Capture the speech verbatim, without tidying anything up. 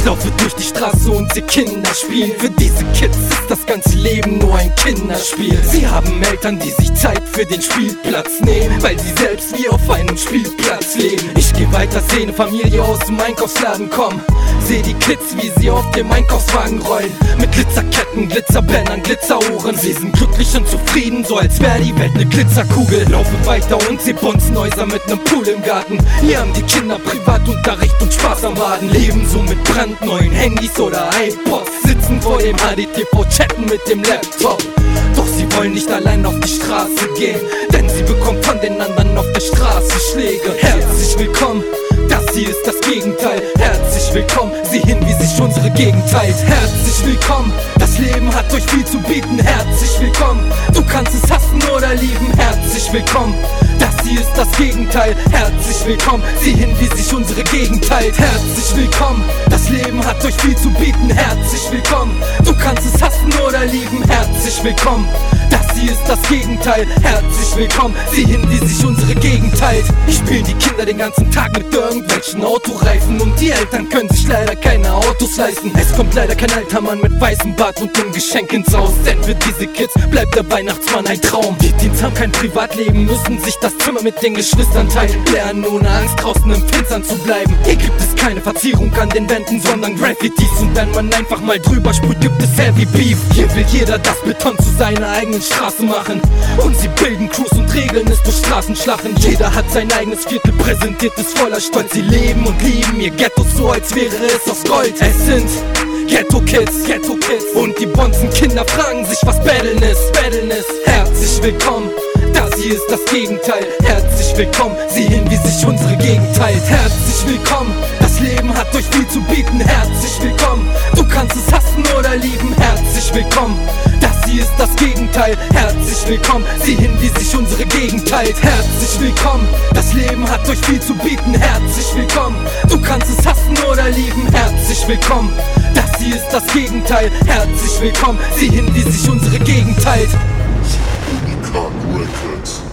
Laufe durch die Straße und sehe Kinder spielen. Für diese Kids ist das ganze Leben nur ein Kinderspiel. Sie haben Eltern, die sich Zeit für den Spielplatz nehmen, weil sie selbst wie auf einem Spielplatz leben. Ich geh weiter, seh ne Familie aus dem Einkaufsladen kommen, seh die Kids, wie sie auf dem Einkaufswagen rollen, mit Glitzerketten, Glitzerbändern, Glitzeruhren. Sie sind glücklich und zufrieden, so als wär die Welt ne Glitzerkugel. Laufe weiter und seh Bonzenhäuser mit nem Pool im Garten. Hier haben die Kinder Privatunterricht und Spaß am Baden. Leben so mit brandneuen Handys oder iPods, sitzen vor dem H D T V, chatten mit dem Laptop. Doch sie wollen nicht allein auf die Straße gehen, denn sie bekommen von den anderen auf der Straße Schläge. Herzlich willkommen, das hier ist das Gegenteil. Herzlich willkommen, sieh hin, wie sich unsere Gegend teilt. Herzlich willkommen, das Leben hat euch viel zu bieten. Herzlich willkommen, du kannst es hassen oder lieben. Herzlich willkommen, das hier ist das Gegenteil. Herzlich willkommen, sieh hin, wie sich unsere Gegend teilt. Herzlich willkommen, das Leben hat euch viel zu bieten. Herzlich willkommen, du kannst es hassen oder lieben. Herzlich willkommen, das hier ist das Gegenteil. Herzlich willkommen, sieh hin, wie sich unsere Gegend teilt. Ich spielen die Kinder den ganzen Tag mit irgendwelchen Autoreifen und die Eltern können sich leider keine Autos leisten. Es kommt leider kein alter Mann mit weißem Bart und einem Geschenk ins Haus, denn für diese Kids bleibt der Weihnachtsmann ein Traum. Die Teens haben kein Privatleben, müssen sich das Zimmer mit den Geschwistern teilen, lernen ohne Angst draußen im Finstern zu bleiben. Hier gibt es keine Verzierung an den Wänden, sondern Graffitis, und wenn man einfach mal drüber sprüht, gibt es Heavy Beef. Hier will jeder das Beton zu seiner eigenen Straße machen, und sie bilden Crews und regeln es durch Straßenschlachten. Jeder hat sein eigenes Viertel, präsentiert es voller Stolz. Sie leben und lieben ihr Ghetto so, als wäre es aus Gold. Es sind Ghetto-Kids, Ghetto-Kids, und die Bonzen-Kinder fragen sich, was Battlen ist, Battlen ist. Herzlich willkommen, das hier ist das Gegenteil. Herzlich willkommen, sieh hin, wie sich unsere Gegend teilt. Herzlich willkommen, das Leben hat euch viel zu bieten. Herzlich willkommen, du kannst es hassen oder lieben. Herzlich willkommen, das hier ist das Gegenteil. Herzlich willkommen, sieh hin, wie sich unsere Gegend teilt. Herzlich willkommen, das Leben hat euch viel zu bieten. Herzlich willkommen, du kannst es hassen oder lieben. Herzlich willkommen, das hier ist das Gegenteil. Herzlich willkommen, sieh hin, wie sich unsere Gegend teilt. Unikat Records.